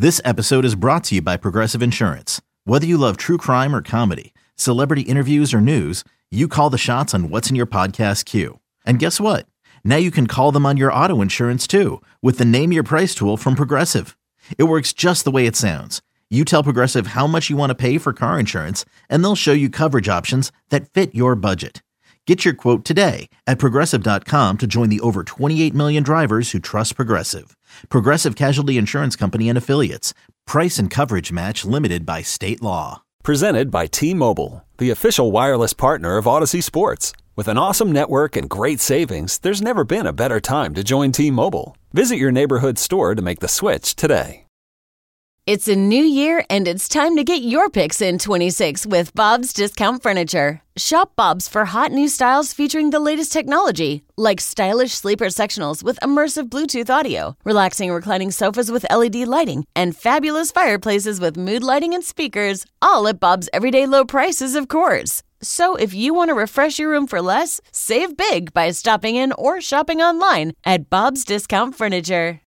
This episode is brought to you by Progressive Insurance. Whether you love true crime or comedy, celebrity interviews or news, you call the shots on what's in your podcast queue. And guess what? Now you can call them on your auto insurance too with the Name Your Price tool from Progressive. It works just the way it sounds. You tell Progressive how much you want to pay for car insurance, and they'll show you coverage options that fit your budget. Get your quote today at Progressive.com to join the over 28 million drivers who trust Progressive. Progressive Casualty Insurance Company and Affiliates. Price and coverage match limited by state law. Presented by T-Mobile, the official wireless partner of Odyssey Sports. With an awesome network and great savings, there's never been a better time to join T-Mobile. Visit your neighborhood store to make the switch today. It's a new year, and it's time to get your picks in 26 with Bob's Discount Furniture. Shop Bob's for hot new styles featuring the latest technology, like stylish sleeper sectionals with immersive Bluetooth audio, relaxing reclining sofas with LED lighting, and fabulous fireplaces with mood lighting and speakers, all at Bob's everyday low prices, of course. So if you want to refresh your room for less, save big by stopping in or shopping online at Bob's Discount Furniture.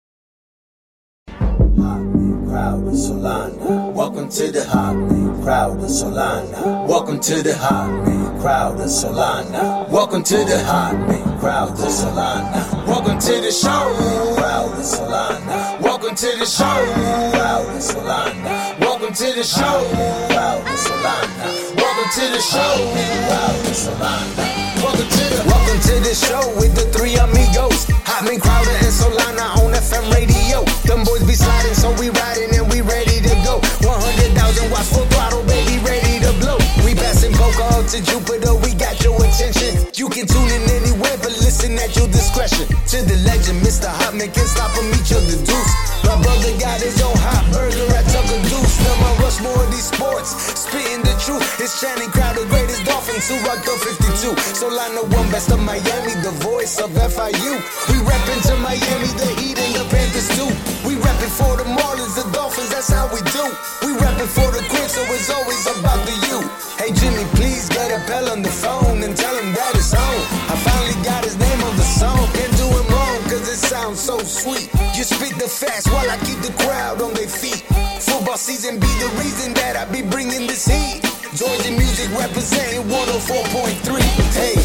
Crowd of Solana. Welcome to the Hotman crowd of Solana. Welcome to the Hotman crowd of Solana. Welcome to the Hotman crowd of Solana. Welcome to the show, crowd of Solana. Welcome to the show, crowd of Solana. Welcome to the show, crowd of Solana. Welcome to the show, crowd of Solana. Welcome to the show with the three amigos. Hotman, Crowder, and Solana on FM radio. Them boys be sliding, so we riding and we ready to go. 100,000 watts full throttle, baby, ready to blow. We passing Boca out to Jupiter, we got your attention. You can tune in anywhere, but listen at your discretion. To the legend, Mr. Hotman can't stop him, each of the deuce. My brother got his own hot burger at Tucker Deuce. Now my rush more of these sports, spitting the truth. It's Channing Crowder, greatest Dolphins who rock the 52. Solana one, best of Miami, the voice of FIU. We reppin' to Miami, the Heat and the Panthers too. We reppin' for the Marlins, the Dolphins, that's how we do. We reppin' for the Queens, so it's always about the you. Hey Jimmy, please get a Pell on the phone and tell him that it's on. I finally got his name on the song, can't do him wrong, cause it sounds so sweet. You spit the facts while I keep the crowd on their feet. Football season be the reason that I be bringing this heat. Georgia music representing 104.3. Hey,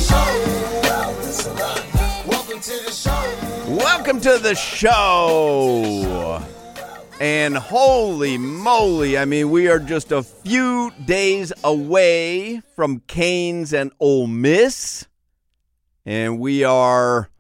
welcome to the show. Welcome to the show. And holy moly, I mean, we are just a few days away from Canes and Ole Miss. And we are,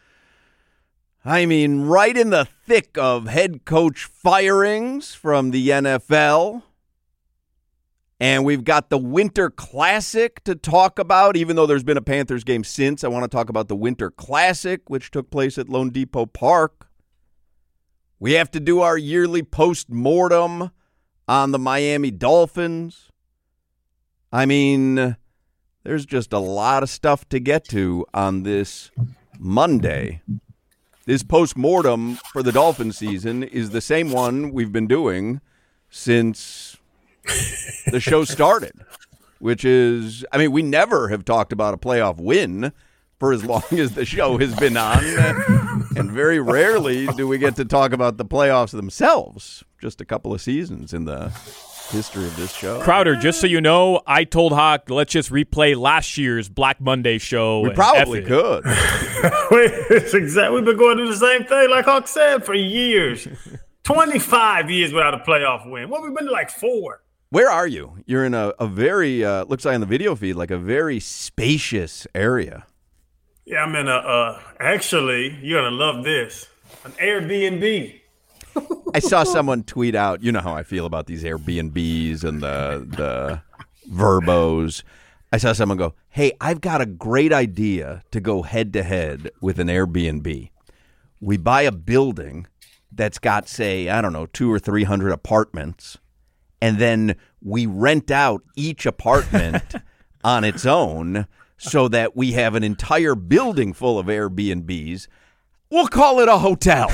I mean, right in the thick of head coach firings from the NFL. And we've got the Winter Classic to talk about, even though there's been a Panthers game since. I want to talk about the Winter Classic, which took place at Lone Depot Park. We have to do our yearly post-mortem on the Miami Dolphins. I mean, there's just a lot of stuff to get to on this Monday. This post-mortem for the Dolphin season is the same one we've been doing since the show started, which is, I mean, we never have talked about a playoff win for as long as the show has been on, and very rarely do we get to talk about the playoffs themselves. Just a couple of seasons in the history of this show. Crowder, just so you know, I told Hawk, let's just replay last year's Black Monday show. We probably could. It's exactly. We've been going through the same thing, like Hawk said, for years. 25 years without a playoff win. What, we've been to like 4. Where are you? You're in a very, looks like on the video feed, like a very spacious area. Yeah, I'm in actually, you're going to love this, an Airbnb. I saw someone tweet out, you know how I feel about these Airbnbs and the Verbos. I saw someone go, hey, I've got a great idea to go head-to-head with an Airbnb. We buy a building that's got, say, I don't know, 200 or 300 apartments, and then we rent out each apartment on its own so that we have an entire building full of Airbnbs. We'll call it a hotel.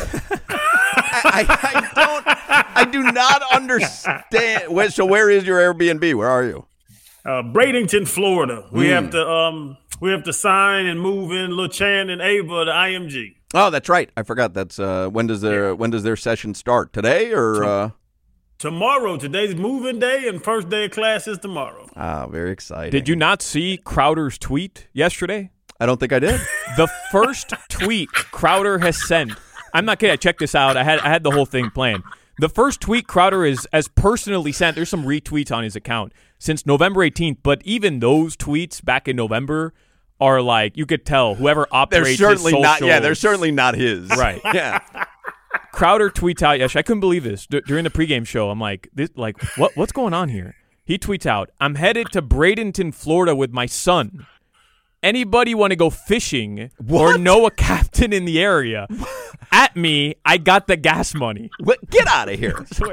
I do not understand. So where is your Airbnb? Where are you? Bradenton, Florida. We have to sign and move in LaChan and Ava to IMG. Oh, that's right. I forgot. That's when does their session start? Today or Tomorrow, today's moving day, and first day of class is tomorrow. Ah, very exciting. Did you not see Crowder's tweet yesterday? I don't think I did. The first tweet Crowder has sent. I'm not kidding. I checked this out. I had the whole thing planned. The first tweet Crowder has personally sent. There's some retweets on his account since November 18th. But even those tweets back in November are like, you could tell whoever operates They're certainly his not. socials- Yeah, they're certainly not his. Right. Yeah. Crowder tweets out yesterday. I couldn't believe this during the pregame show. I'm like, what's going on here? He tweets out, "I'm headed to Bradenton, Florida, with my son. Anybody want to go fishing or know a captain in the area? At me, I got the gas money." Get out of here. What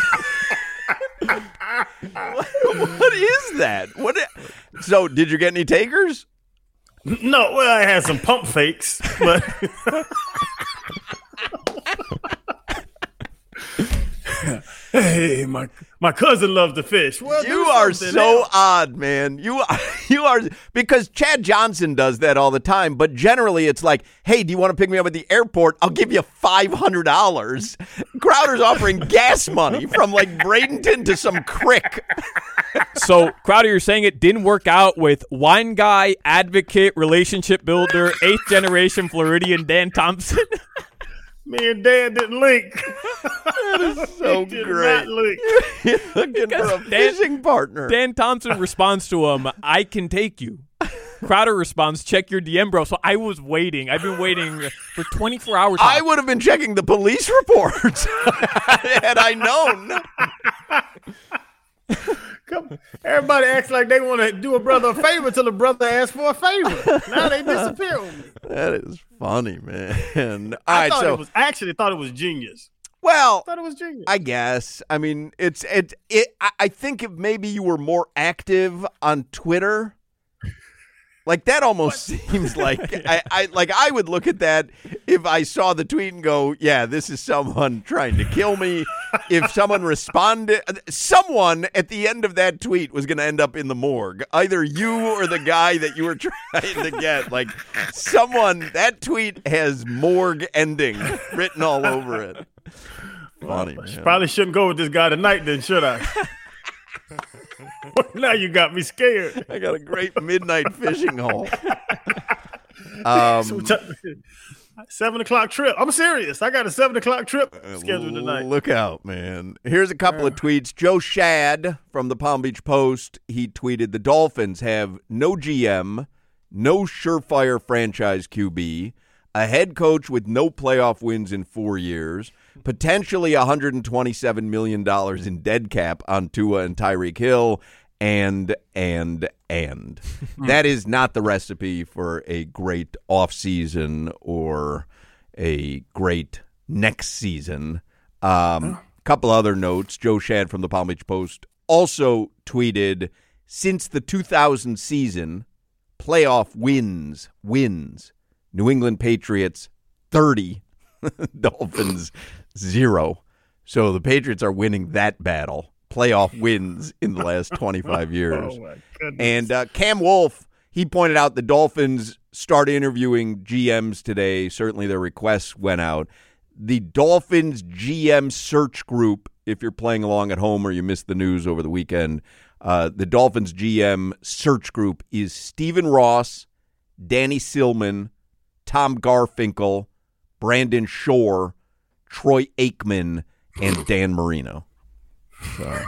is that? So, did you get any takers? No, well, I had some pump fakes, but hey, my cousin loves to fish. Well, You are so odd, man. You are because Chad Johnson does that all the time. But generally, it's like, hey, do you want to pick me up at the airport? I'll give you $500. Crowder's offering gas money from like Bradenton to some crick. So, Crowder, you're saying it didn't work out with wine guy, advocate, relationship builder, 8th generation Floridian Dan Thompson? Me and Dan didn't link. That is so Did great. not link. You're looking for a fishing partner. Dan Thompson responds to him, "I can take you." Crowder responds, "Check your DM, bro." So I was waiting. I've been waiting for 24 hours. I would have been checking the police reports had I known. Everybody acts like they want to do a brother a favor until the brother asks for a favor. Now they disappear on me. That is funny, man. All I right, thought so it was actually thought it was genius. well, I thought it was genius. I guess. I mean, I think if maybe you were more active on Twitter, like that almost seems like I would look at that if I saw the tweet and go, yeah, this is someone trying to kill me. If someone responded, someone at the end of that tweet was going to end up in the morgue. Either you or the guy that you were trying to get. Like someone, that tweet has morgue ending written all over it. Funny, man. Probably shouldn't go with this guy tonight, then, should I? Now you got me scared. I got a great midnight fishing hole. 7 o'clock trip. I'm serious. I got a 7 o'clock trip scheduled tonight. Look out, man. Here's a couple of tweets. Joe Shad from the Palm Beach Post, he tweeted, "The Dolphins have no GM, no surefire franchise QB, a head coach with no playoff wins in 4 years, potentially $127 million in dead cap on Tua and Tyreek Hill, and. That is not the recipe for a great offseason or a great next season." Couple other notes. Joe Shad from the Palm Beach Post also tweeted, "Since the 2000 season, playoff wins. New England Patriots 30, Dolphins 0. So the Patriots are winning that battle. Playoff wins in the last 25 years. Oh, my goodness. And Cam Wolfe, he pointed out the Dolphins started interviewing GMs today. Certainly their requests went out. The Dolphins GM search group, if you're playing along at home or you missed the news over the weekend, the Dolphins GM search group is Stephen Ross, Danny Silman, Tom Garfinkel, Brandon Shore, Troy Aikman, and Dan Marino. So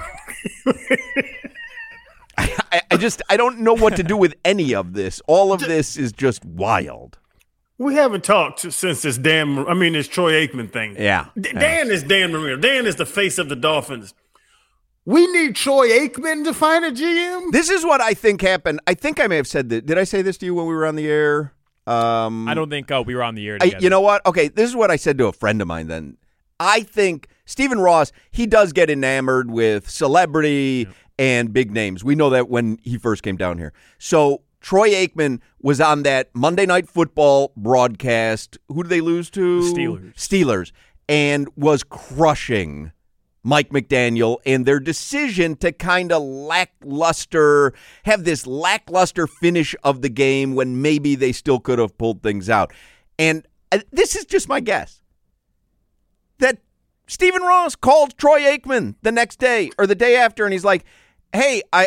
I don't know what to do with any of this. All of this is just wild. We haven't talked since this Troy Aikman thing. Yeah. Dan is Dan Marino. Dan is the face of the Dolphins. We need Troy Aikman to find a GM? This is what I think happened. I think I may have said that. Did I say this to you when we were on the air? I don't think we were on the air together. You know what? Okay, this is what I said to a friend of mine then. I think Stephen Ross, he does get enamored with celebrity and big names. We know that when he first came down here. So Troy Aikman was on that Monday Night Football broadcast. Who did they lose to? Steelers. And was crushing Mike McDaniel and their decision to kind of have this lackluster finish of the game when maybe they still could have pulled things out. And this is just my guess, that Stephen Ross called Troy Aikman the next day or the day after, and he's like, hey, I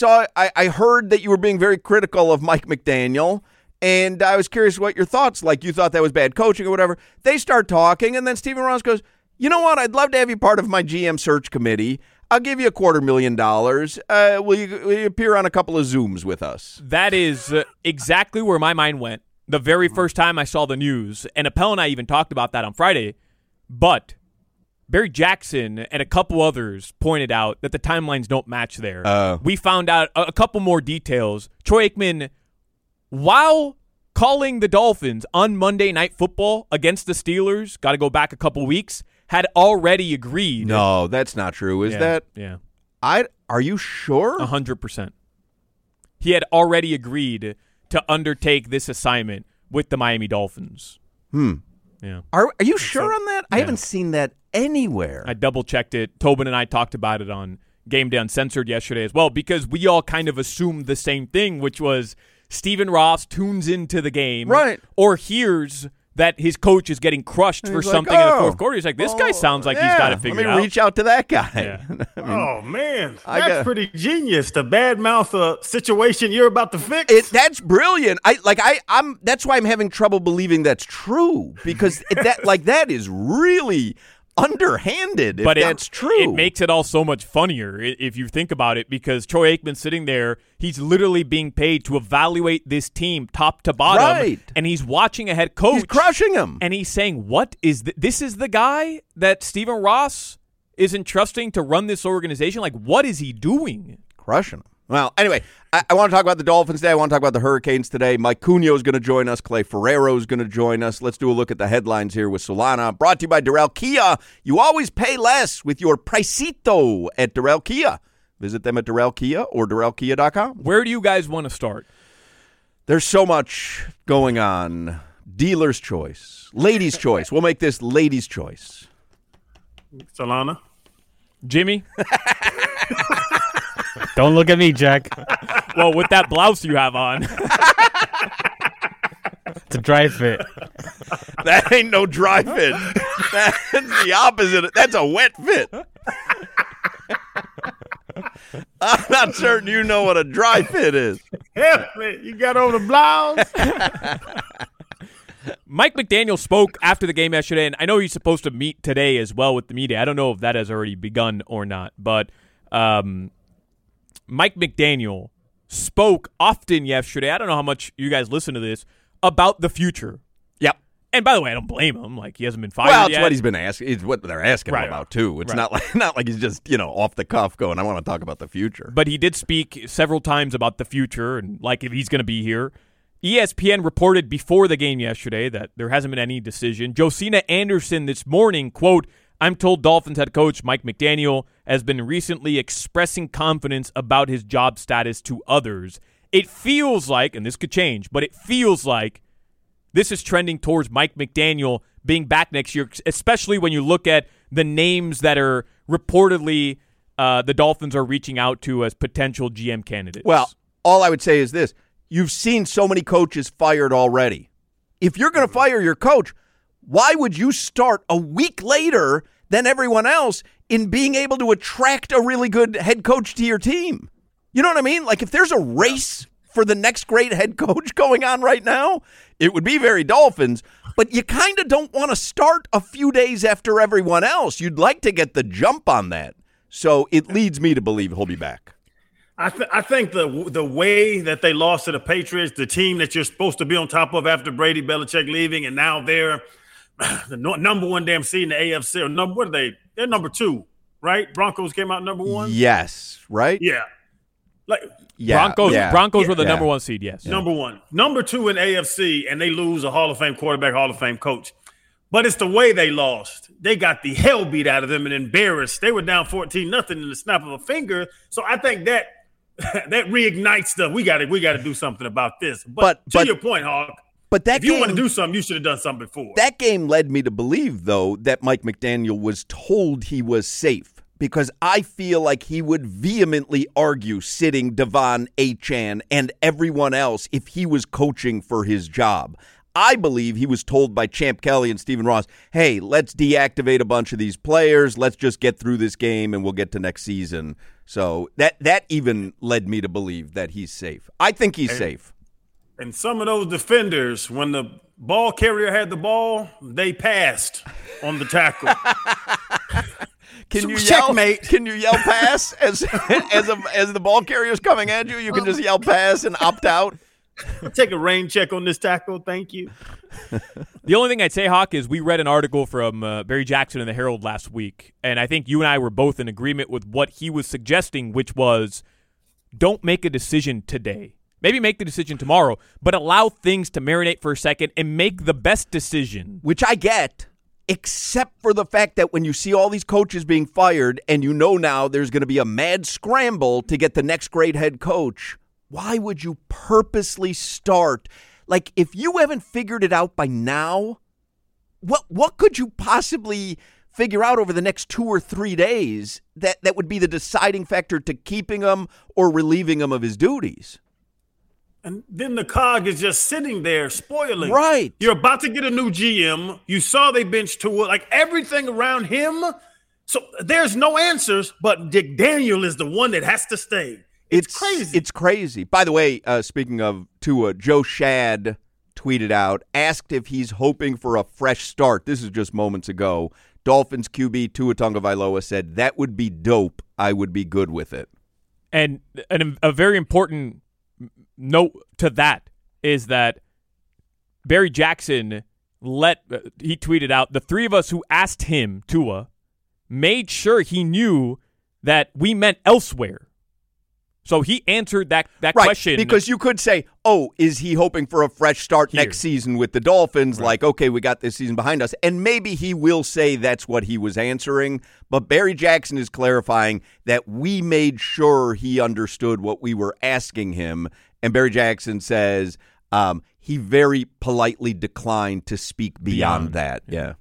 heard that you were being very critical of Mike McDaniel, and I was curious what your thoughts, like you thought that was bad coaching or whatever. They start talking, and then Stephen Ross goes, you know what, I'd love to have you part of my GM search committee. I'll give you $250,000. Will you appear on a couple of Zooms with us? That is exactly where my mind went the very first time I saw the news. And Appel and I even talked about that on Friday. But Barry Jackson and a couple others pointed out that the timelines don't match there. We found out a couple more details. Troy Aikman, while calling the Dolphins on Monday Night Football against the Steelers, got to go back a couple weeks, had already agreed. No, that's not true. Is that? Yeah. Are you sure? 100%. He had already agreed to undertake this assignment with the Miami Dolphins. Yeah. Are you sure on that? I haven't seen that anywhere. I double-checked it. Tobin and I talked about it on Game Day Uncensored yesterday as well, because we all kind of assumed the same thing, which was Stephen Ross tunes into the game, right, or hears that his coach is getting crushed for something in the fourth quarter. He's like, this guy sounds like he's got it figured out. Let me reach out to that guy. Yeah. Oh, man. That's pretty genius. The badmouth a situation you're about to fix. That's brilliant. That's why I'm having trouble believing that's true, because that is really underhanded, if that's true. It makes it all so much funnier if you think about it, because Troy Aikman's sitting there, he's literally being paid to evaluate this team top to bottom, right, and he's watching a head coach. He's crushing him. And he's saying, what is this is the guy that Stephen Ross is entrusting to run this organization? Like, what is he doing? Crushing him. Well, anyway, I want to talk about the Dolphins today. I want to talk about the Hurricanes today. Mike Cunha is going to join us. Clay Ferrero is going to join us. Let's do a look at the headlines here with Solana. Brought to you by Darrell Kia. You always pay less with your Pricito at Darrell Kia. Visit them at Darrell Kia or DarrellKia.com. Where do you guys want to start? There's so much going on. Dealer's choice. Ladies' choice. We'll make this ladies' choice. Solana. Jimmy? Don't look at me, Jack. Well, with that blouse you have on. It's a dry fit. That ain't no dry fit. That's the opposite. That's a wet fit. I'm not certain you know what a dry fit is. Help me. You got on the blouse? Mike McDaniel spoke after the game yesterday, and I know he's supposed to meet today as well with the media. I don't know if that has already begun or not, but Mike McDaniel spoke often yesterday. I don't know how much you guys listen to this, about the future. Yep. And by the way, I don't blame him. Like, he hasn't been fired yet. Well, it's what he's been asking. It's what they're asking him about, too. It's not like he's just, off the cuff going, I want to talk about the future. But he did speak several times about the future and, like, if he's going to be here. ESPN reported before the game yesterday that there hasn't been any decision. Josina Anderson this morning, quote, I'm told Dolphins head coach Mike McDaniel has been recently expressing confidence about his job status to others. It feels like, and this could change, but it feels like this is trending towards Mike McDaniel being back next year, especially when you look at the names that are reportedly the Dolphins are reaching out to as potential GM candidates. Well, all I would say is this. You've seen so many coaches fired already. If you're going to fire your coach, why would you start a week later than everyone else in being able to attract a really good head coach to your team? You know what I mean? Like, if there's a race for the next great head coach going on right now, it would be very Dolphins, but you kind of don't want to start a few days after everyone else. You'd like to get the jump on that. So it leads me to believe he'll be back. I think the way that they lost to the Patriots, the team that you're supposed to be on top of after Brady Belichick leaving, and now they're the number one damn seed in the AFC. Or what are they? They're number 2, right? Broncos came out number 1. Yes, right? Yeah. Broncos were the number 1 seed, yes. Number 1. Number 2 in AFC, and they lose a Hall of Fame quarterback, Hall of Fame coach. But it's the way they lost. They got the hell beat out of them and embarrassed. They were down 14-0 in the snap of a finger. So I think that reignites we got to do something about this. But to your point, Hawk, but if you want to do something, you should have done something before. That game led me to believe, though, that Mike McDaniel was told he was safe, because I feel like he would vehemently argue sitting Devon Achane and everyone else if he was coaching for his job. I believe he was told by Champ Kelly and Stephen Ross, hey, let's deactivate a bunch of these players. Let's just get through this game and we'll get to next season. So that even led me to believe that he's safe. I think he's safe. And some of those defenders, when the ball carrier had the ball, they passed on the tackle. Can you checkmate. yell? Can you yell pass as the ball carrier's coming at you? You can just yell pass and opt out. Take a rain check on this tackle. Thank you. The only thing I'd say, Hawk, is we read an article from Barry Jackson in the Herald last week, and I think you and I were both in agreement with what he was suggesting, which was don't make a decision today. Maybe make the decision tomorrow, but allow things to marinate for a second and make the best decision. Which I get, except for the fact that when you see all these coaches being fired and you know now there's going to be a mad scramble to get the next great head coach, why would you purposely start? Like, if you haven't figured it out by now, what could you possibly figure out over the next 2 or 3 days that would be the deciding factor to keeping him or relieving him of his duties? And then the cog is just sitting there spoiling. Right. You're about to get a new GM. You saw they benched Tua. Like, everything around him. So there's no answers, but Dick Daniel is the one that has to stay. It's crazy. It's crazy. By the way, speaking of Tua, Joe Shad tweeted out, asked if he's hoping for a fresh start. This is just moments ago. Dolphins QB Tua Tagovailoa said, that would be dope. I would be good with it. And a very important note to that is that Barry Jackson he tweeted out, the three of us who asked him, Tua, made sure he knew that we meant elsewhere. So he answered that right, question. Because you could say, oh, is he hoping for a fresh start next season with the Dolphins? Right. Like, okay, we got this season behind us. And maybe he will say that's what he was answering. But Barry Jackson is clarifying that we made sure he understood what we were asking him. And Barry Jackson says he very politely declined to speak beyond that. Yeah.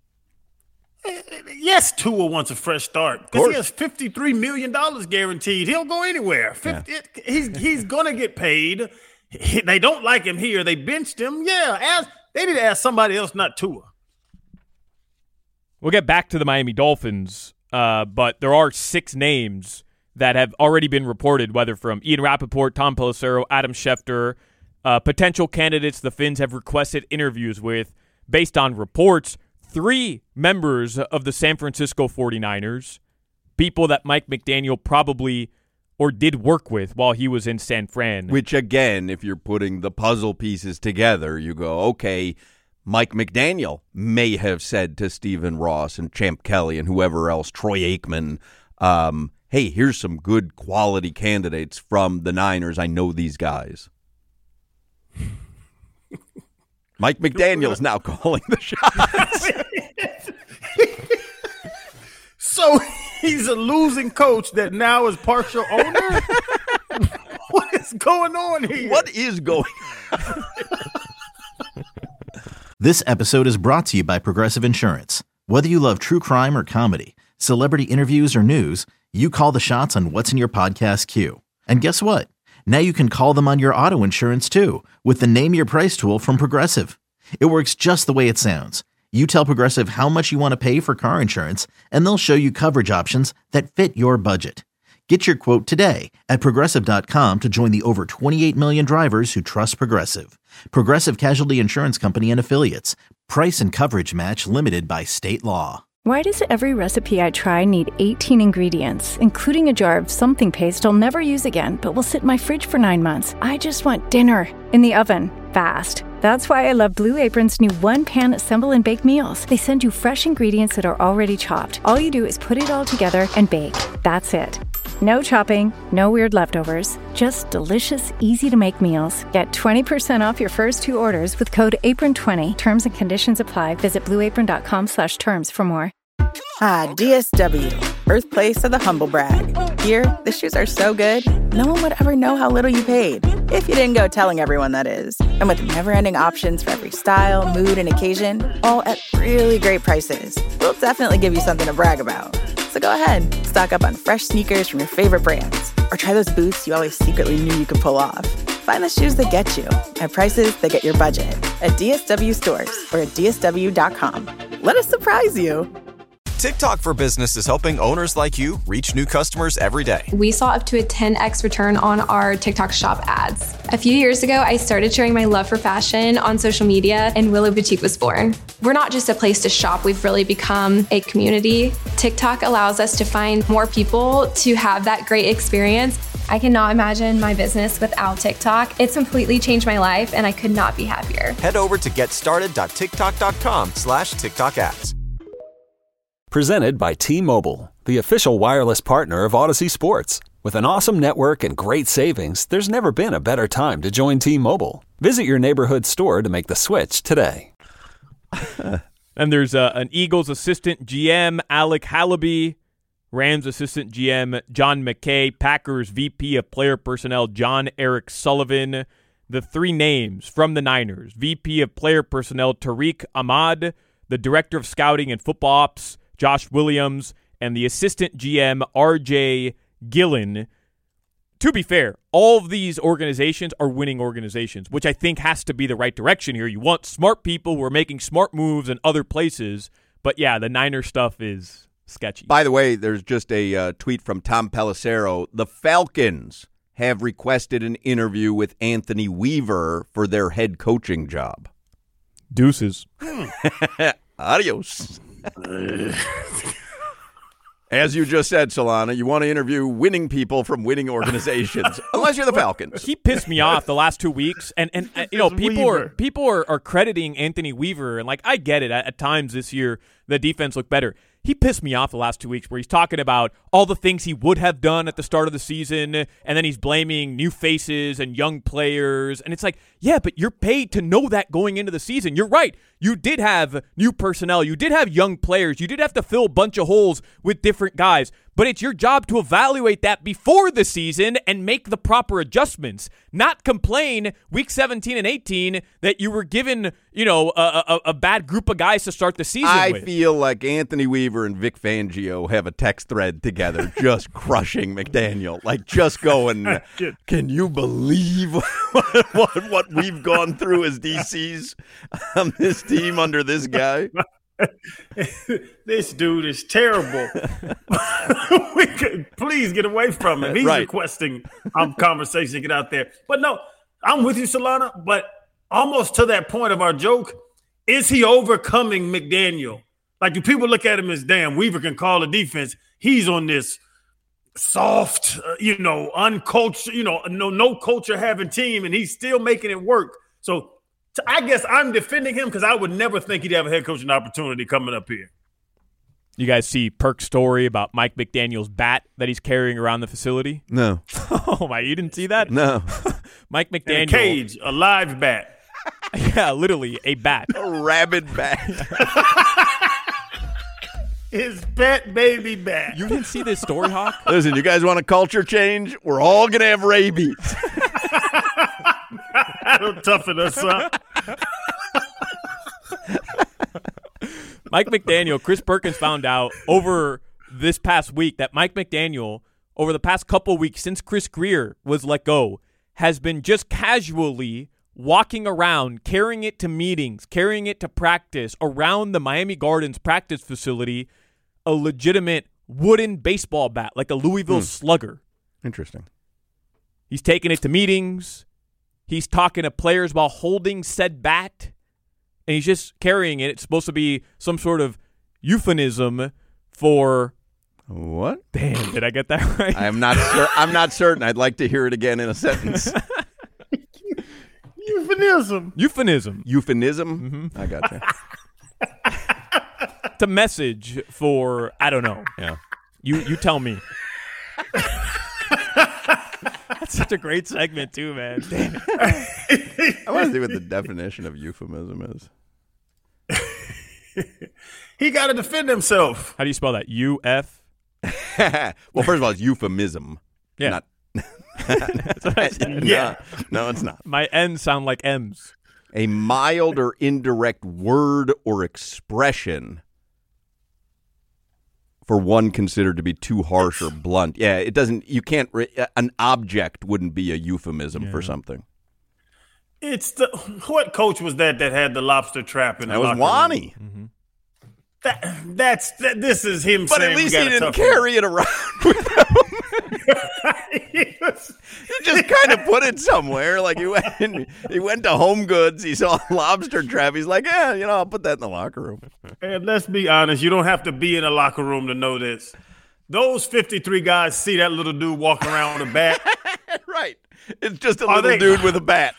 Yes, Tua wants a fresh start because he has $53 million guaranteed. He'll go anywhere. He's going to get paid. They don't like him here. They benched him. Yeah, they need to ask somebody else, not Tua. We'll get back to the Miami Dolphins, but there are 6 names that have already been reported, whether from Ian Rappaport, Tom Pelissero, Adam Schefter, potential candidates the Fins have requested interviews with based on reports. 3 members of the San Francisco 49ers, people that Mike McDaniel probably or did work with while he was in San Fran. Which, again, if you're putting the puzzle pieces together, you go, okay, Mike McDaniel may have said to Stephen Ross and Champ Kelly and whoever else, Troy Aikman, hey, here's some good quality candidates from the Niners. I know these guys. Mike McDaniel's now calling the shots. So he's a losing coach that now is partial owner? What is going on here? What is going on? This episode is brought to you by Progressive Insurance. Whether you love true crime or comedy, celebrity interviews or news, you call the shots on what's in your podcast queue. And guess what? Now you can call them on your auto insurance too with the Name Your Price tool from Progressive. It works just the way it sounds. You tell Progressive how much you want to pay for car insurance, and they'll show you coverage options that fit your budget. Get your quote today at Progressive.com to join the over 28 million drivers who trust Progressive. Progressive Casualty Insurance Company and Affiliates. Price and coverage match limited by state law. Why does every recipe I try need 18 ingredients, including a jar of something paste I'll never use again, but will sit in my fridge for 9 months? I just want dinner in the oven, fast. That's why I love Blue Apron's new one-pan assemble and bake meals. They send you fresh ingredients that are already chopped. All you do is put it all together and bake. That's it. No chopping, no weird leftovers, just delicious, easy-to-make meals. Get 20% off your first 2 orders with code APRON20. Terms and conditions apply. Visit blueapron.com/terms for more. DSW, birthplace of the humble brag. Here, the shoes are so good, no one would ever know how little you paid. If you didn't go telling everyone, that is. And with never-ending options for every style, mood, and occasion, all at really great prices, we'll definitely give you something to brag about. So go ahead, stock up on fresh sneakers from your favorite brands, or try those boots you always secretly knew you could pull off. Find the shoes that get you at prices that get your budget. at DSW stores or at DSW.com. Let us surprise you. TikTok for Business is helping owners like you reach new customers every day. We saw up to a 10x return on our TikTok shop ads. A few years ago, I started sharing my love for fashion on social media, and Willow Boutique was born. We're not just a place to shop, we've really become a community. TikTok allows us to find more people to have that great experience. I cannot imagine my business without TikTok. It's completely changed my life, and I could not be happier. Head over to getstarted.tiktok.com/TikTok ads. Presented by T-Mobile, the official wireless partner of Odyssey Sports. With an awesome network and great savings, there's never been a better time to join T-Mobile. Visit your neighborhood store to make the switch today. And there's an Eagles assistant GM, Alec Halaby, Rams assistant GM, John McKay, Packers VP of Player Personnel, John Eric Sullivan. The three names from the Niners: VP of Player Personnel, Tariq Ahmad, the Director of Scouting and Football Ops, Josh Williams, and the assistant GM, RJ Gillen. To be fair, all of these organizations are winning organizations, which I think has to be the right direction here. You want smart people who are making smart moves in other places. But yeah, the Niner stuff is sketchy. By the way, there's just a tweet from Tom Pelissero. The Falcons have requested an interview with Anthony Weaver for their head coaching job. Deuces. Adios. As you just said, Solana, you want to interview winning people from winning organizations, unless you're the Falcons. He pissed me off the last 2 weeks, and you know, people are crediting Anthony Weaver, and like I get it. At times this year, the defense looked better. He pissed me off the last 2 weeks where he's talking about all the things he would have done at the start of the season, and then he's blaming new faces and young players. And it's like, yeah, but you're paid to know that going into the season. You're right. You did have new personnel. You did have young players. You did have to fill a bunch of holes with different guys. But it's your job to evaluate that before the season and make the proper adjustments. Not complain week 17 and 18 that you were given, you know, a bad group of guys to start the season with. I feel like Anthony Weaver and Vic Fangio have a text thread together just crushing McDaniel. Like just going, can you believe what we've gone through as DCs on this team under this guy? This dude is terrible. Please get away from him. He's requesting conversation to get out there. But no, I'm with you, Solana. But almost to that point of our joke, is he overcoming McDaniel? Like, do people look at him as, damn, Weaver can call a defense? He's on this soft, uncultured, no culture having team, and he's still making it work. So I guess I'm defending him because I would never think he'd have a head coaching opportunity coming up here. You guys see Perk's story about Mike McDaniel's bat that he's carrying around the facility? No. Oh, my, you didn't see that? No. Mike McDaniel. In a cage, a live bat. Yeah, literally, a bat. A rabid bat. His pet baby bat. You didn't see this story, Hawk? Listen, you guys want a culture change? We're all going to have rabies. That'll toughen us up. Mike McDaniel, Chris Perkins found out over this past week that Mike McDaniel, over the past couple weeks since Chris Grier was let go, has been just casually walking around, carrying it to meetings, carrying it to practice around the Miami Gardens practice facility, a legitimate wooden baseball bat, like a Louisville Slugger. Interesting. He's taking it to meetings. He's talking to players while holding said bat, and he's just carrying it. It's supposed to be some sort of euphemism for what? Damn, did I get that right? I'm not certain. I'd like to hear it again in a sentence. Euphemism. Euphemism. Euphemism? Mm-hmm. I got you. It's a message for, I don't know. Yeah. You tell me. That's such a great segment, too, man. Damn it. I want to see what the definition of euphemism is. He got to defend himself. How do you spell that? U-F? Well, first of all, it's euphemism. Yeah. Not That's what I said. Yeah. No, it's not. My N's sound like M's. A mild or indirect word or expression for one considered to be too harsh or blunt. Yeah, it doesn't, you can't, an object wouldn't be a euphemism for something. It's what coach was that had the lobster trap in the locker room? That was Wani. Mm-hmm. This is him but saying at least we he got didn't carry it around with him. He just kind of put it somewhere. Like he went to Home Goods. He saw a lobster trap. He's like, yeah, I'll put that in the locker room. And let's be honest, you don't have to be in a locker room to know this. Those 53 guys see that little dude walking around with a bat. Right. It's just a little dude with a bat.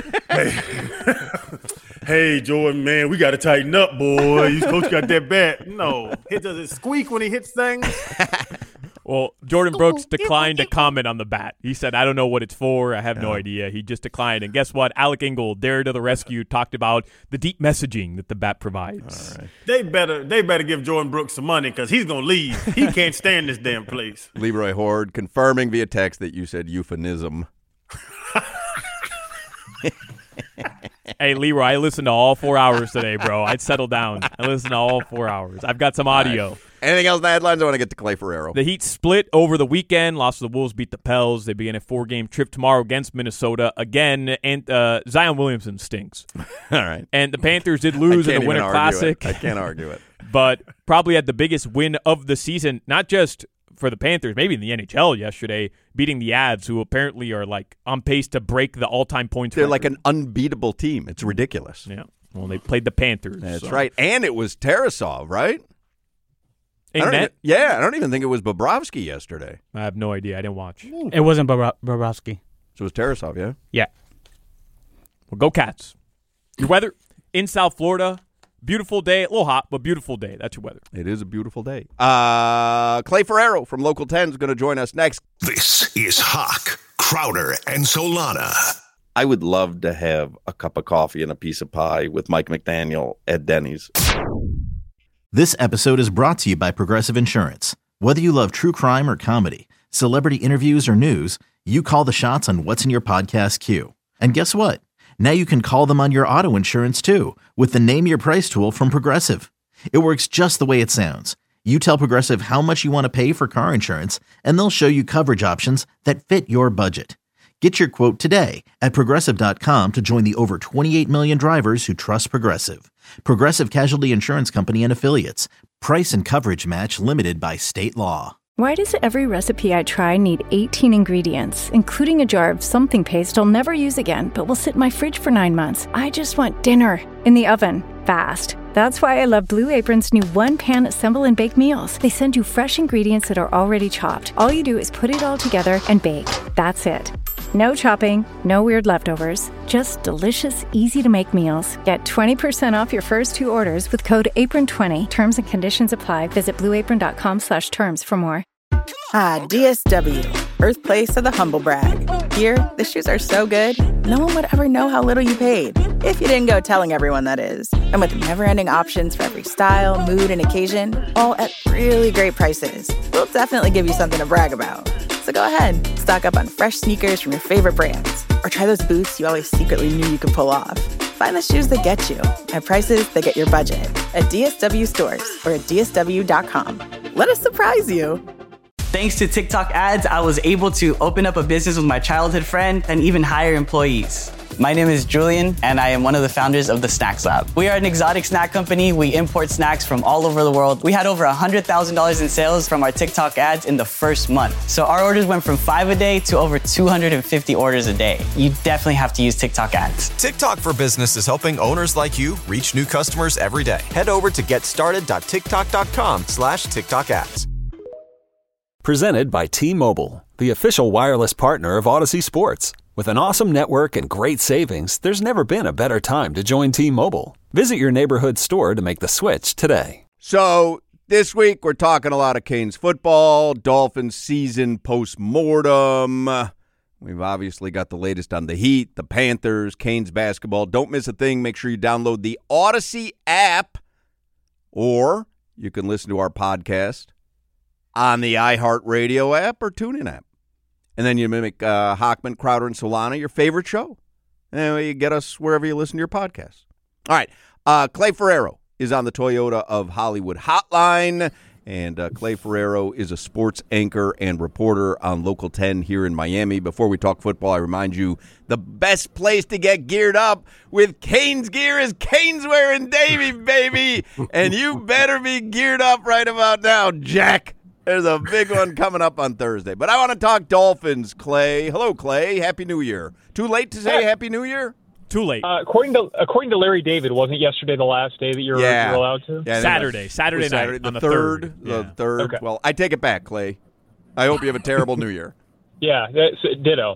Hey, Jordan, man, we got to tighten up, boy. Coach got that bat. No. Does it squeak when he hits things? Well, Jordan Brooks declined to comment on the bat. He said, I don't know what it's for. I have no idea. He just declined. And guess what? Alec Ingold, Dare to the Rescue, talked about the deep messaging that the bat provides. All right. They better give Jordan Brooks some money because he's going to leave. He can't stand this damn place. Leroy Horde confirming via text that you said euphemism. Hey, Leroy, I listened to all 4 hours today, bro. I'd settle down. I listened to all 4 hours. I've got some audio. Right. Anything else in the headlines? I want to get to Clay Ferrero. The Heat split over the weekend. Lost to the Wolves, beat the Pels. They begin a 4-game trip tomorrow against Minnesota. Again, and Zion Williamson stinks. All right. And the Panthers did lose in the Winter Classic. I can't argue it. But probably had the biggest win of the season, not just for the Panthers, maybe in the NHL yesterday, beating the Avs, who apparently are like on pace to break the all-time points They're record. like an unbeatable team. It's ridiculous. Yeah. Well, they played the Panthers. That's right. And it was Tarasov, right? I don't even think it was Bobrovsky yesterday. I have no idea. I didn't watch. It wasn't Bobrovsky. So it was Tarasov, yeah? Yeah. Well, go Cats. Your weather in South Florida. Beautiful day. A little hot, but beautiful day. That's your weather. It is a beautiful day. Clay Ferrero from Local 10 is going to join us next. This is Hawk, Crowder, and Solana. I would love to have a cup of coffee and a piece of pie with Mike McDaniel at Denny's. This episode is brought to you by Progressive Insurance. Whether you love true crime or comedy, celebrity interviews or news, you call the shots on what's in your podcast queue. And guess what? Now you can call them on your auto insurance too with the Name Your Price tool from Progressive. It works just the way it sounds. You tell Progressive how much you want to pay for car insurance, and they'll show you coverage options that fit your budget. Get your quote today at Progressive.com to join the over 28 million drivers who trust Progressive. Progressive Casualty Insurance Company and Affiliates. Price and coverage match limited by state law. Why does every recipe I try need 18 ingredients, including a jar of something paste I'll never use again, but will sit in my fridge for 9 months? I just want dinner in the oven, fast. That's why I love Blue Apron's new one-pan assemble and bake meals. They send you fresh ingredients that are already chopped. All you do is put it all together and bake. That's it. No chopping, no weird leftovers, just delicious, easy-to-make meals. Get 20% off your first 2 orders with code APRON20. Terms and conditions apply. Visit blueapron.com/terms for more. DSW, birthplace of the humble brag. Here, the shoes are so good, no one would ever know how little you paid. If you didn't go telling everyone, that is. And with never-ending options for every style, mood, and occasion, all at really great prices, we'll definitely give you something to brag about. So go ahead, stock up on fresh sneakers from your favorite brands, or try those boots you always secretly knew you could pull off. Find the shoes that get you at prices that get your budget at DSW stores or at DSW.com. Let us surprise you. Thanks to TikTok ads, I was able to open up a business with my childhood friend and even hire employees. My name is Julian, and I am one of the founders of the Snacks Lab. We are an exotic snack company. We import snacks from all over the world. We had over $100,000 in sales from our TikTok ads in the first month. So our orders went from 5 a day to over 250 orders a day. You definitely have to use TikTok ads. TikTok for Business is helping owners like you reach new customers every day. Head over to getstarted.tiktok.com/TikTok ads. Presented by T-Mobile, the official wireless partner of Odyssey Sports. With an awesome network and great savings, there's never been a better time to join T-Mobile. Visit your neighborhood store to make the switch today. So this week we're talking a lot of Canes football, Dolphins season post-mortem. We've obviously got the latest on the Heat, the Panthers, Canes basketball. Don't miss a thing. Make sure you download the Odyssey app, or you can listen to our podcast on the iHeartRadio app or TuneIn app. And then you make Hockman, Crowder, and Solana your favorite show. And you get us wherever you listen to your podcasts. All right. Clay Ferrero is on the Toyota of Hollywood hotline. And Clay Ferrero is a sports anchor and reporter on Local 10 here in Miami. Before we talk football, I remind you the best place to get geared up with Canes gear is Caneswear and Davie, baby. And you better be geared up right about now, Jack. There's a big one coming up on Thursday. But I want to talk Dolphins, Clay. Hello, Clay. Happy New Year. Too late to say Happy New Year? Too late. According to Larry David, wasn't yesterday the last day that you're allowed to? Yeah, Saturday night. The third. Okay. Well, I take it back, Clay. I hope you have a terrible New Year. Yeah, ditto.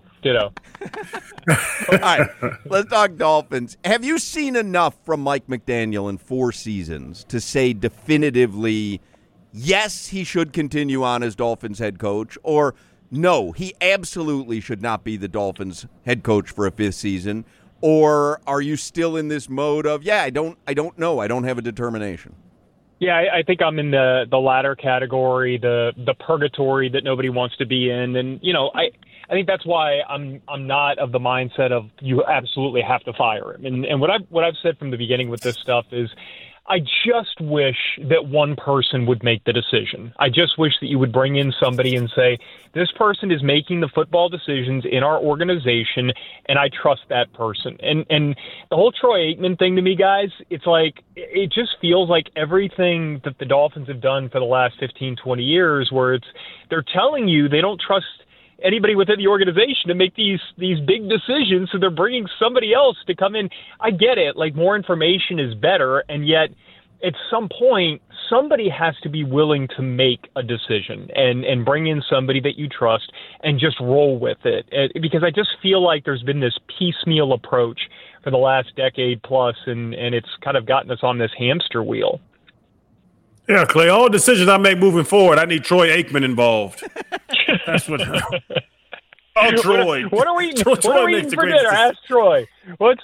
All right, let's talk Dolphins. Have you seen enough from Mike McDaniel in 4 seasons to say definitively, yes, he should continue on as Dolphins head coach, or no, he absolutely should not be the Dolphins head coach for a 5th season? Or are you still in this mode of, I don't know. I don't have a determination? Yeah, I think I'm in the latter category, the purgatory that nobody wants to be in. And, I think that's why I'm not of the mindset of you absolutely have to fire him. And what I've said from the beginning with this stuff is I just wish that one person would make the decision. I just wish that you would bring in somebody and say, this person is making the football decisions in our organization, and I trust that person. And the whole Troy Aikman thing to me, guys, it's like, it just feels like everything that the Dolphins have done for the last 15, 20 years, where they're telling you they don't trust anybody within the organization to make these big decisions, so they're bringing somebody else to come in. I get it, like more information is better, and yet at some point somebody has to be willing to make a decision and bring in somebody that you trust and just roll with it. Because I just feel like there's been this piecemeal approach for the last decade plus, and it's kind of gotten us on this hamster wheel. Yeah, Clay, all decisions I make moving forward, I need Troy Aikman involved. That's what. Oh, Troy. What are we eating for dinner? Ask Troy. What's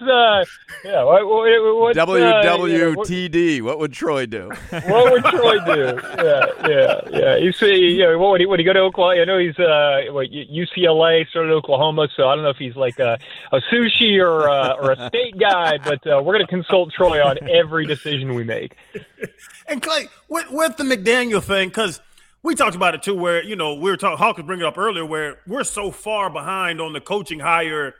WWTD? What would Troy do? What would Troy do? Yeah. You see, what would he go to Oklahoma? I know he's UCLA, started Oklahoma, so I don't know if he's like a sushi or a state guy, but we're going to consult Troy on every decision we make. And Clay, with the McDaniel thing, because we talked about it too, where, Hawk was bringing it up earlier, where we're so far behind on the coaching hire,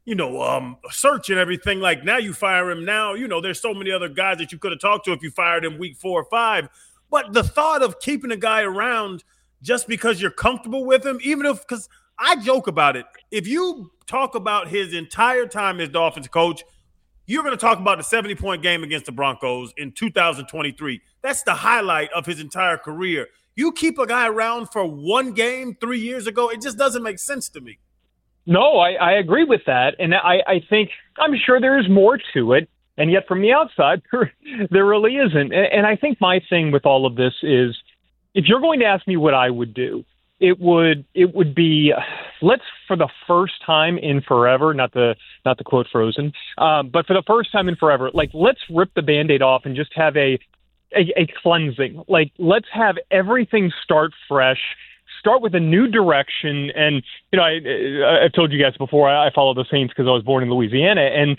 search and everything. Like, now you fire him now, there's so many other guys that you could have talked to if you fired him week 4 or 5. But the thought of keeping a guy around just because you're comfortable with him, because I joke about it. If you talk about his entire time as Dolphins coach, you're going to talk about the 70-point game against the Broncos in 2023. That's the highlight of his entire career. You keep a guy around for one game 3 years ago, it just doesn't make sense to me. No, I agree with that. And I think I'm sure there's more to it. And yet from the outside, there really isn't. And I think my thing with all of this is, if you're going to ask me what I would do, it would be, let's, for the first time in forever, not the quote Frozen, but for the first time in forever, like, let's rip the Band-Aid off and just have a cleansing. Like, let's have everything start fresh, start with a new direction. And, I've told you guys before, I follow the Saints because I was born in Louisiana. And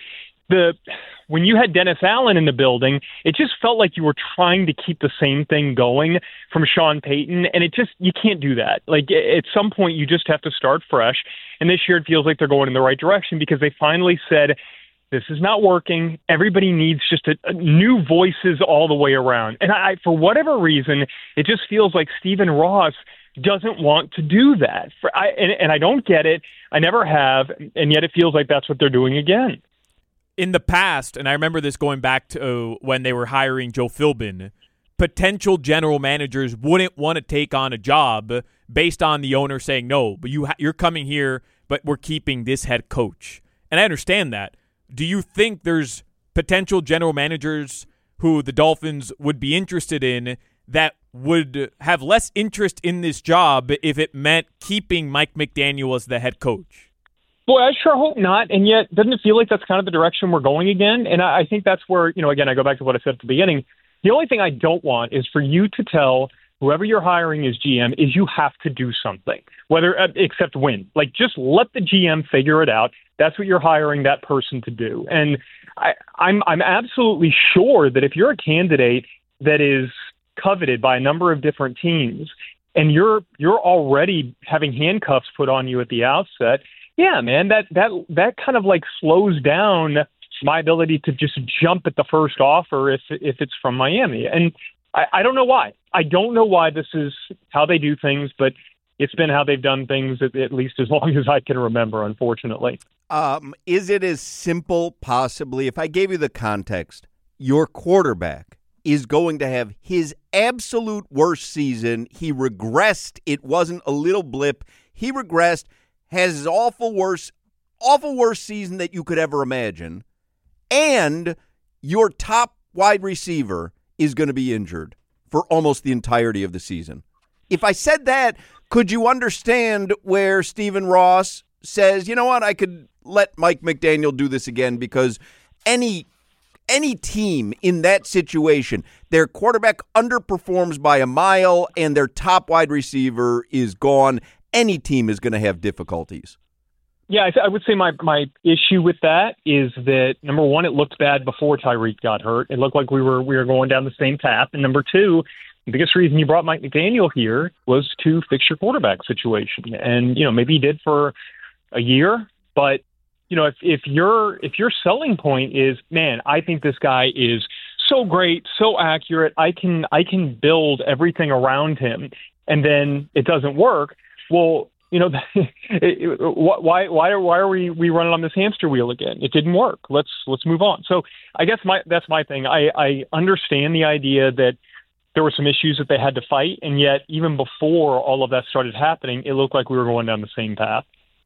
when you had Dennis Allen in the building, it just felt like you were trying to keep the same thing going from Sean Payton. And you can't do that. Like, at some point, you just have to start fresh. And this year it feels like they're going in the right direction because they finally said, this is not working. Everybody needs just a new voices all the way around. And I, for whatever reason, it just feels like Stephen Ross doesn't want to do that. And I don't get it. I never have. And yet it feels like that's what they're doing again. In the past, and I remember this going back to when they were hiring Joe Philbin, potential general managers wouldn't want to take on a job based on the owner saying, no, but you're coming here, but we're keeping this head coach. And I understand that. Do you think there's potential general managers who the Dolphins would be interested in that would have less interest in this job if it meant keeping Mike McDaniel as the head coach? Boy, I sure hope not. And yet, doesn't it feel like that's kind of the direction we're going again? And I think that's where, again, I go back to what I said at the beginning. The only thing I don't want is for you to tell whoever you're hiring as GM is you have to do something, except win. Like, just let the GM figure it out. That's what you're hiring that person to do. And I'm absolutely sure that if you're a candidate that is coveted by a number of different teams, and you're already having handcuffs put on you at the outset, yeah, man, that kind of like slows down my ability to just jump at the first offer if it's from Miami. And I don't know why. I don't know why this is how they do things, but it's been how they've done things at least as long as I can remember, unfortunately. Is it as simple, possibly, if I gave you the context, your quarterback is going to have his absolute worst season. He regressed. It wasn't a little blip. He regressed, has his awful worst season that you could ever imagine, and your top wide receiver is going to be injured for almost the entirety of the season. If I said that, could you understand where Stephen Ross says, you know what, I could let Mike McDaniel do this again, because any team in that situation, their quarterback underperforms by a mile and their top wide receiver is gone, any team is going to have difficulties. Yeah, I would say my issue with that is that, number one, it looked bad before Tyreek got hurt. It looked like we were going down the same path. And number two, the biggest reason you brought Mike McDaniel here was to fix your quarterback situation. And, maybe he did for a year, but, if your selling point is, man, I think this guy is so great, so accurate, I can build everything around him, and then it doesn't work, well, why are we running on this hamster wheel again? It didn't work. Let's move on. So I guess that's my thing. I understand the idea that there were some issues that they had to fight, and yet even before all of that started happening, it looked like we were going down the same path.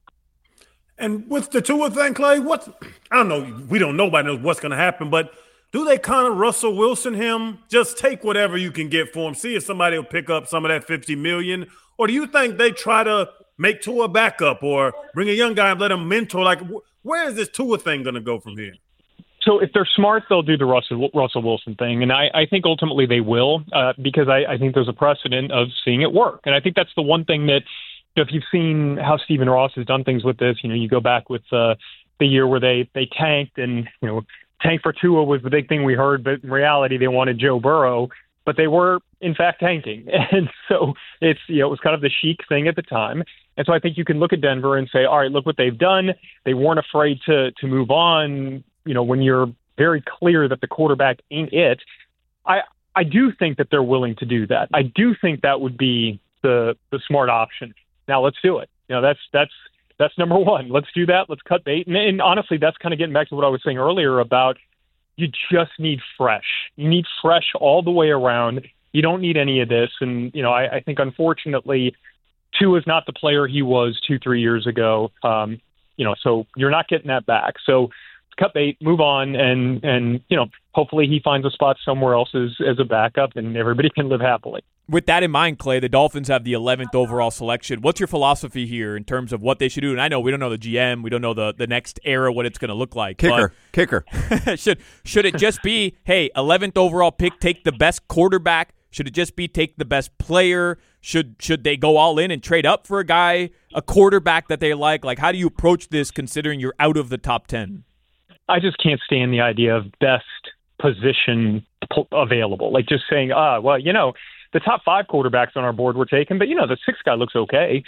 And with the Tua thing, Clay, I don't know. Nobody knows what's going to happen, but do they kind of Russell Wilson him? Just take whatever you can get for him. See if somebody will pick up some of that $50 million, or do you think they try to make Tua backup or bring a young guy and let him mentor? Like, where is this Tua thing going to go from here? So if they're smart, they'll do the Russell Wilson thing. And I think ultimately they will, because I think there's a precedent of seeing it work. And I think that's the one thing that, if you've seen how Stephen Ross has done things with this, you go back with the year where they tanked, and, tank for Tua was the big thing we heard, but in reality they wanted Joe Burrow, but they were in fact tanking. And so it was kind of the chic thing at the time. And so I think you can look at Denver and say, all right, look what they've done. They weren't afraid to move on, when you're very clear that the quarterback ain't it. I do think that they're willing to do that. I do think that would be the smart option. Now let's do it. That's number one. Let's do that. Let's cut bait. And honestly, that's kind of getting back to what I was saying earlier about you just need fresh. You need fresh all the way around. You don't need any of this. And, I think unfortunately, Tua is not the player he was 2-3 years ago. So you're not getting that back. So cut bait, move on, and hopefully he finds a spot somewhere else as a backup, and everybody can live happily. With that in mind, Clay, the Dolphins have the 11th overall selection. What's your philosophy here in terms of what they should do? And I know we don't know the GM, we don't know the next era, what it's going to look like. Kicker. Should it just be, hey, 11th overall pick, take the best quarterback? Should it just be take the best player? Should they go all in and trade up for a quarterback that they like? Like, how do you approach this considering you're out of the top 10? I just can't stand the idea of best position available. Like just saying, the top 5 quarterbacks on our board were taken, but the 6th guy looks okay.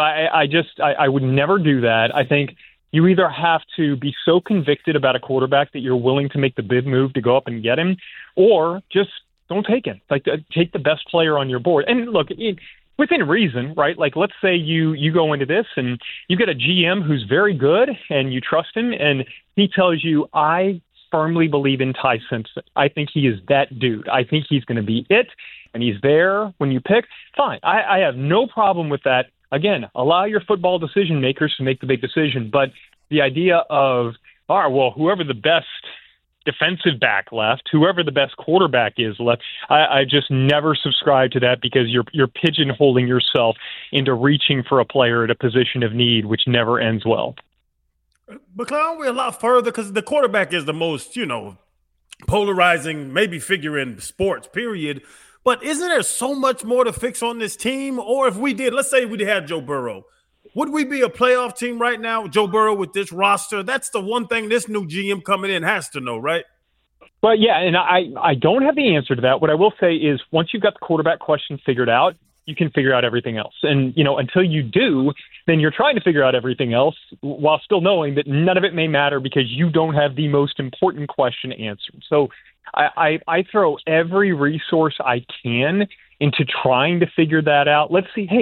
I would never do that. I think you either have to be so convicted about a quarterback that you're willing to make the big move to go up and get him, or just don't take him. Like take the best player on your board. And look, within reason, right? Like let's say you go into this and you get a GM who's very good and you trust him, and he tells you, I firmly believe in Ty Simpson. I think he is that dude. I think he's going to be it, and he's there when you pick. Fine. I have no problem with that. Again, allow your football decision makers to make the big decision. But the idea of, all right, well, whoever the best defensive back left, whoever the best quarterback is left, I just never subscribe to that, because you're pigeonholing yourself into reaching for a player at a position of need, which never ends well. But aren't we a lot further? Because the quarterback is the most, polarizing maybe figure in sports, period. But isn't there so much more to fix on this team? Or if we did, let's say we had Joe Burrow, would we be a playoff team right now, Joe Burrow, with this roster? That's the one thing this new GM coming in has to know, right? Well, yeah, and I don't have the answer to that. What I will say is once you've got the quarterback question figured out, you can figure out everything else. And, until you do, then you're trying to figure out everything else while still knowing that none of it may matter because you don't have the most important question answered. So I throw every resource I can into trying to figure that out. Let's see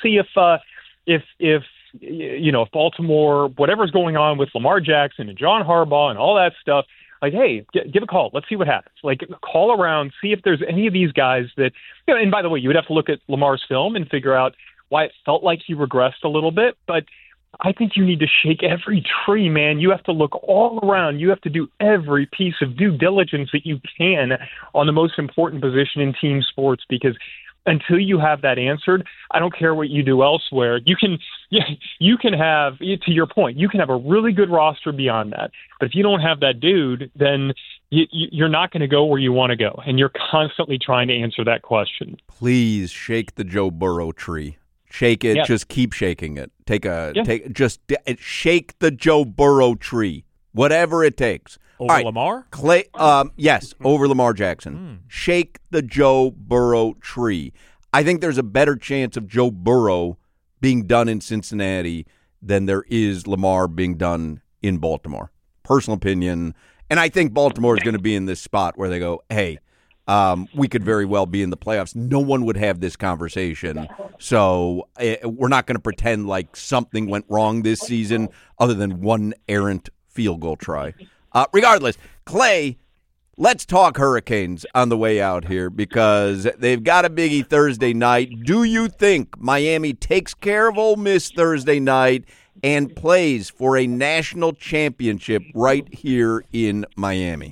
if Baltimore, whatever's going on with Lamar Jackson and John Harbaugh and all that stuff, like, hey, give a call. Let's see what happens. Like, call around, see if there's any of these guys that, and by the way, you would have to look at Lamar's film and figure out why it felt like he regressed a little bit. But I think you need to shake every tree, man. You have to look all around. You have to do every piece of due diligence that you can on the most important position in team sports, because until you have that answered, I don't care what you do elsewhere. You can have, to your point, you can have a really good roster beyond that. But if you don't have that dude, then you're not going to go where you want to go. And you're constantly trying to answer that question. Please shake the Joe Burrow tree. Shake it. Yeah. Just keep shaking it. Shake the Joe Burrow tree. Whatever it takes. Over Lamar? Clay, yes, over Lamar Jackson. Shake the Joe Burrow tree. I think there's a better chance of Joe Burrow being done in Cincinnati than there is Lamar being done in Baltimore. Personal opinion. And I think Baltimore is going to be in this spot where they go, hey, we could very well be in the playoffs. No one would have this conversation. So we're not going to pretend like something went wrong this season other than one errant field goal try. Regardless, Clay, let's talk Hurricanes on the way out here because they've got a biggie Thursday night. Do you think Miami takes care of Ole Miss Thursday night and plays for a national championship right here in Miami?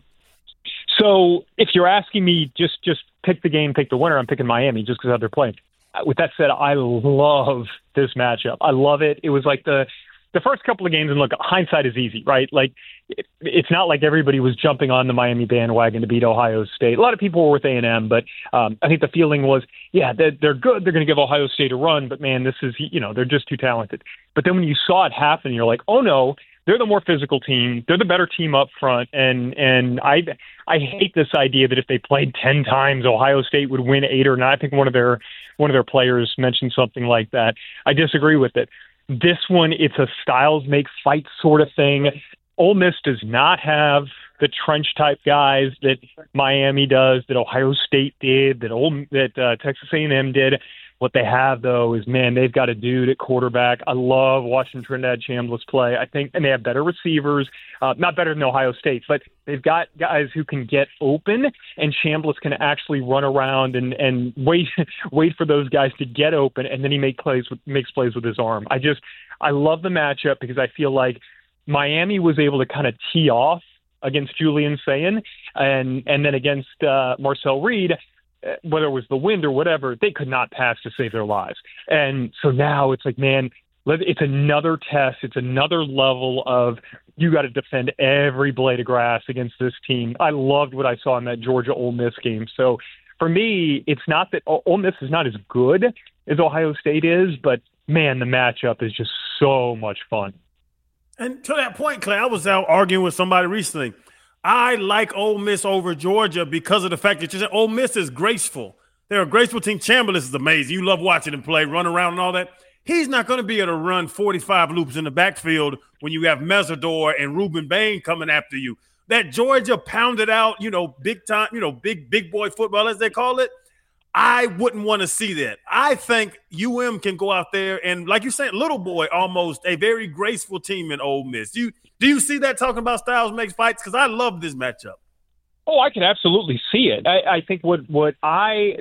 So if you're asking me just pick the game, pick the winner, I'm picking Miami just because of how they're playing. With that said, I love this matchup. I love it. It was like the first couple of games, and look, hindsight is easy, right? Like, it's not like everybody was jumping on the Miami bandwagon to beat Ohio State. A lot of people were with A&M, but I think the feeling was, yeah, they're good. They're going to give Ohio State a run, but man, this is, they're just too talented. But then when you saw it happen, you're like, oh no, they're the more physical team. They're the better team up front. And I hate this idea that if they played 10 times, Ohio State would win 8 or 9. I think one of their players mentioned something like that. I disagree with it. This one, it's a styles make fight sort of thing. Ole Miss does not have the trench type guys that Miami does, that Ohio State did, that Texas A&M did. What they have, though, is, man, they've got a dude at quarterback. I love watching Trinidad Chambliss play. I think, and they have better receivers, not better than Ohio State, but they've got guys who can get open, and Chambliss can actually run around and wait for those guys to get open, and then he makes plays with his arm. I love the matchup because I feel like Miami was able to kind of tee off against Julian Sayin and then against Marcel Reed. Whether it was the wind or whatever, they could not pass to save their lives. And so now it's like, man, it's another test. It's another level of you got to defend every blade of grass against this team. I loved what I saw in that Georgia-Ole Miss game. So for me, it's not that Ole Miss is not as good as Ohio State is, but, man, the matchup is just so much fun. And to that point, Clay, I was out arguing with somebody recently. I like Ole Miss over Georgia because of the fact that you said Ole Miss is graceful. They're a graceful team. Chambliss is amazing. You love watching him play, run around and all that. He's not going to be able to run 45 loops in the backfield when you have Mesidor and Ruben Bain coming after you. That Georgia pounded out, big time, big boy football, as they call it. I wouldn't want to see that. I think UM can go out there and, like you said, little boy, almost a very graceful team in Ole Miss. Do you see that talking about styles makes fights? Because I love this matchup. Oh, I can absolutely see it. I think where I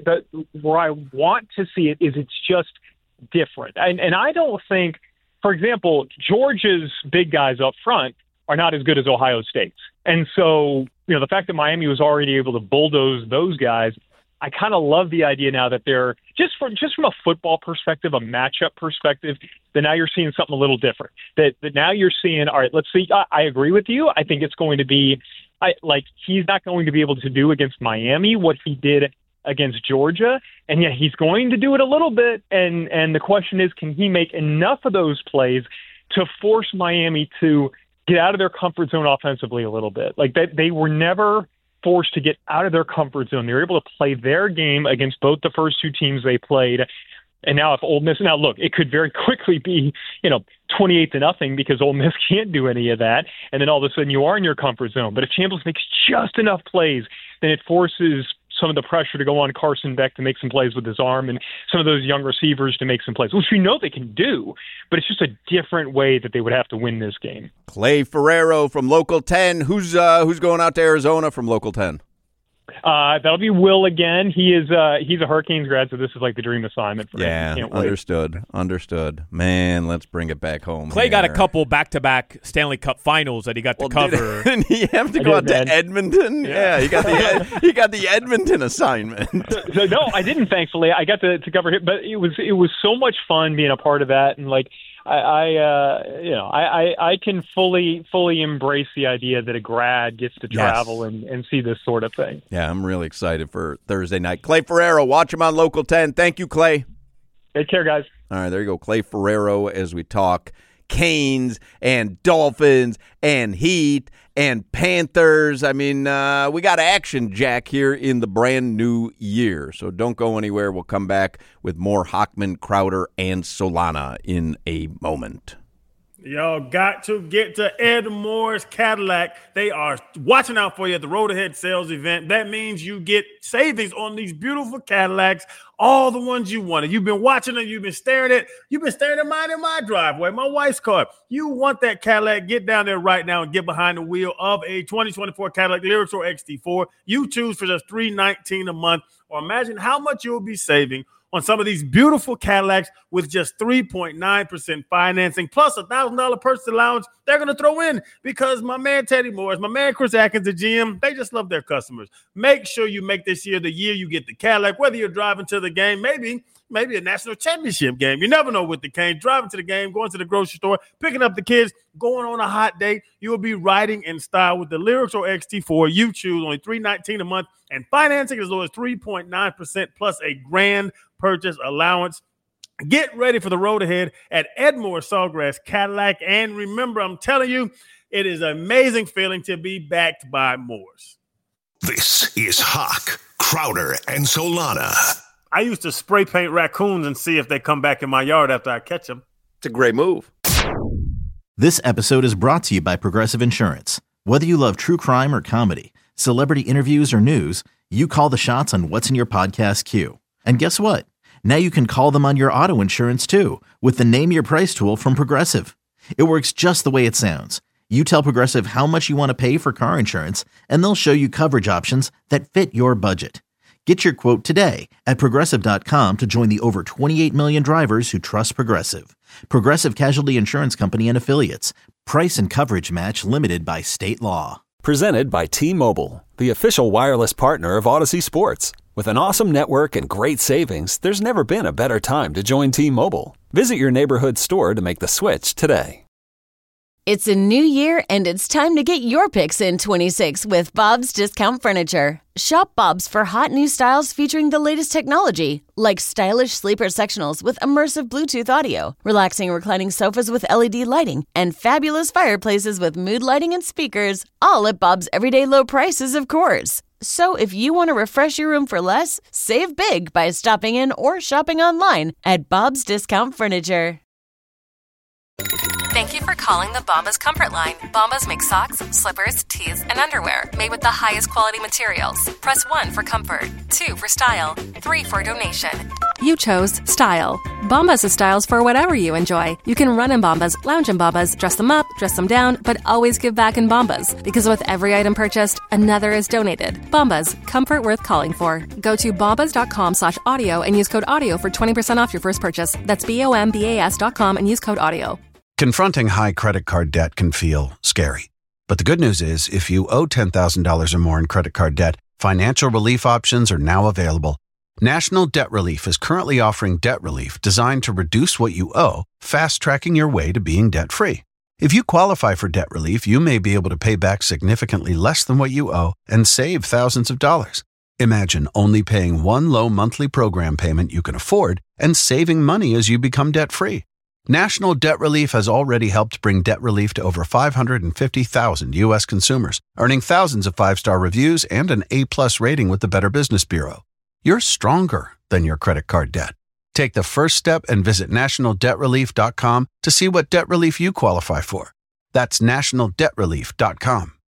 want to see it is it's just different. And I don't think, for example, Georgia's big guys up front are not as good as Ohio State's. And so, the fact that Miami was already able to bulldoze those guys, I kind of love the idea now that they're just from a football perspective, a matchup perspective, that now you're seeing something a little different. That now you're seeing, all right, let's see. I agree with you. I think it's going to be he's not going to be able to do against Miami what he did against Georgia. And yeah, he's going to do it a little bit. And the question is, can he make enough of those plays to force Miami to get out of their comfort zone offensively a little bit? Like they were never forced to get out of their comfort zone. They were able to play their game against both the first two teams they played. And now if Ole Miss, now look, it could very quickly be, 28-0 because Ole Miss can't do any of that. And then all of a sudden you are in your comfort zone. But if Chambliss makes just enough plays, then it forces some of the pressure to go on Carson Beck to make some plays with his arm and some of those young receivers to make some plays, which we know they can do, but it's just a different way that they would have to win this game. Clay Ferrero from Local 10. Who's going out to Arizona from Local 10? That'll be Will again. He's a Hurricanes grad, so this is like the dream assignment for him. Yeah, understood. Man, let's bring it back home. Clay got a couple back-to-back Stanley Cup finals that he got to cover. Didn't he have to go out to Edmonton? Yeah, he got the Edmonton assignment. No, I didn't, thankfully. I got to cover it, but it was so much fun being a part of that, and like I can fully embrace the idea that a grad gets to travel and see this sort of thing. Yeah, I'm really excited for Thursday night. Clay Ferrero, watch him on Local 10. Thank you, Clay. Take care, guys. All right, there you go. Clay Ferrero as we talk Canes and Dolphins and Heat and Panthers. I mean, we got action, Jack, here in the brand new year. So don't go anywhere. We'll come back with more Hochman, Crowder, and Solana in a moment. Y'all got to get to Ed Moore's Cadillac. They are watching out for you at the Road Ahead sales event. That means you get savings on these beautiful Cadillacs, all the ones you wanted. You've been watching them. You've been staring at mine in my driveway, my wife's car. You want that Cadillac? Get down there right now and get behind the wheel of a 2024 Cadillac Lyrics or XT4. You choose for just $319 a month, or imagine how much you'll be saving on some of these beautiful Cadillacs with just 3.9% financing plus $1,000 purchase allowance they're going to throw in because my man Teddy Morris, my man Chris Atkins, the GM, they just love their customers. Make sure you make this year the year you get the Cadillac, whether you're driving to the game, maybe a national championship game. You never know with the Canes. Driving to the game, going to the grocery store, picking up the kids, going on a hot date. You will be riding in style with the Lyrics or XT4. You choose only $319 a month and financing as low as 3.9% plus a grand purchase allowance. Get ready for the road ahead at Edmore Sawgrass Cadillac. And remember, I'm telling you, it is an amazing feeling to be backed by Moores. This is Hawk, Crowder, and Solana. I used to spray paint raccoons and see if they come back in my yard after I catch them. It's a great move. This episode is brought to you by Progressive Insurance. Whether you love true crime or comedy, celebrity interviews or news, you call the shots on what's in your podcast queue. And guess what? Now you can call them on your auto insurance too with the Name Your Price tool from Progressive. It works just the way it sounds. You tell Progressive how much you want to pay for car insurance, and they'll show you coverage options that fit your budget. Get your quote today at Progressive.com to join the over 28 million drivers who trust Progressive. Progressive Casualty Insurance Company and Affiliates. Price and coverage match limited by state law. Presented by T-Mobile, the official wireless partner of Odyssey Sports. With an awesome network and great savings, there's never been a better time to join T-Mobile. Visit your neighborhood store to make the switch today. It's a new year, and it's time to get your picks in 26 with Bob's Discount Furniture. Shop Bob's for hot new styles featuring the latest technology, like stylish sleeper sectionals with immersive Bluetooth audio, relaxing reclining sofas with LED lighting, and fabulous fireplaces with mood lighting and speakers, all at Bob's everyday low prices, of course. So if you want to refresh your room for less, save big by stopping in or shopping online at Bob's Discount Furniture. Thank you for calling the Bombas Comfort Line. Bombas make socks, slippers, tees, and underwear made with the highest quality materials. Press 1 for comfort, 2 for style, 3 for donation. You chose style. Bombas has styles for whatever you enjoy. You can run in Bombas, lounge in Bombas, dress them up, dress them down, but always give back in Bombas. Because with every item purchased, another is donated. Bombas, comfort worth calling for. Go to bombas.com/audio and use code AUDIO for 20% off your first purchase. That's BOMBAS.com and use code AUDIO. Confronting high credit card debt can feel scary. But the good news is, if you owe $10,000 or more in credit card debt, financial relief options are now available. National Debt Relief is currently offering debt relief designed to reduce what you owe, fast-tracking your way to being debt-free. If you qualify for debt relief, you may be able to pay back significantly less than what you owe and save thousands of dollars. Imagine only paying one low monthly program payment you can afford and saving money as you become debt-free. National Debt Relief has already helped bring debt relief to over 550,000 U.S. consumers, earning thousands of 5-star reviews and an A-plus rating with the Better Business Bureau. You're stronger than your credit card debt. Take the first step and visit nationaldebtrelief.com to see what debt relief you qualify for. That's nationaldebtrelief.com.